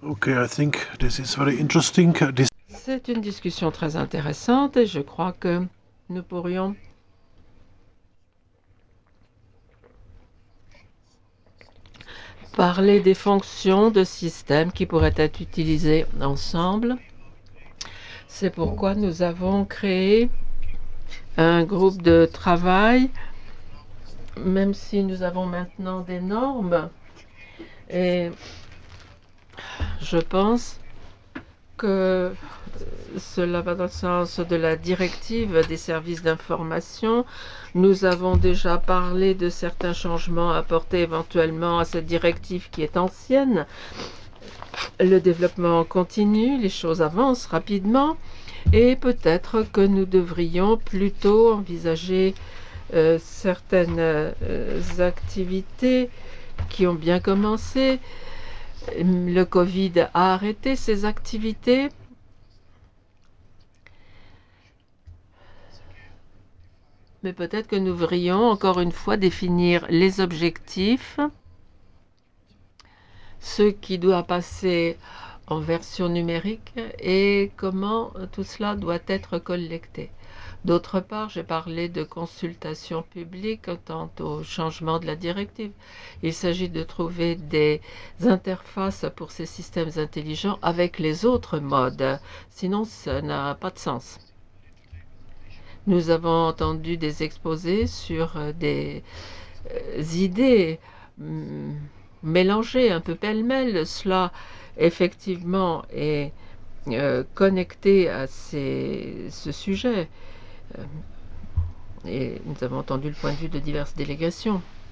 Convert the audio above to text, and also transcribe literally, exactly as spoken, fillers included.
Okay, I think this is very interesting. This C'est une discussion très intéressante et je crois que nous pourrions parler des fonctions de système qui pourraient être utilisées ensemble. C'est pourquoi nous avons créé un groupe de travail, même si nous avons maintenant des normes. Et je pense que cela va dans le sens de la directive des services d'information. Nous avons déjà parlé de certains changements apportés éventuellement à cette directive qui est ancienne. Le développement continue, les choses avancent rapidement et peut-être que nous devrions plutôt envisager euh, certaines euh, activités qui ont bien commencé. Le Covid a arrêté ces activités. Mais peut-être que nous devrions encore une fois définir les objectifs, ce qui doit passer en version numérique et comment tout cela doit être collecté. D'autre part, j'ai parlé de consultation publique quant au changement de la directive. Il s'agit de trouver des interfaces pour ces systèmes intelligents avec les autres modes, sinon ça n'a pas de sens. Nous avons entendu des exposés sur euh, des euh, idées mm, mélangées, un peu pêle-mêle. Cela, effectivement, est euh, connecté à ces, ce sujet. Euh, et nous avons entendu le point de vue de diverses délégations.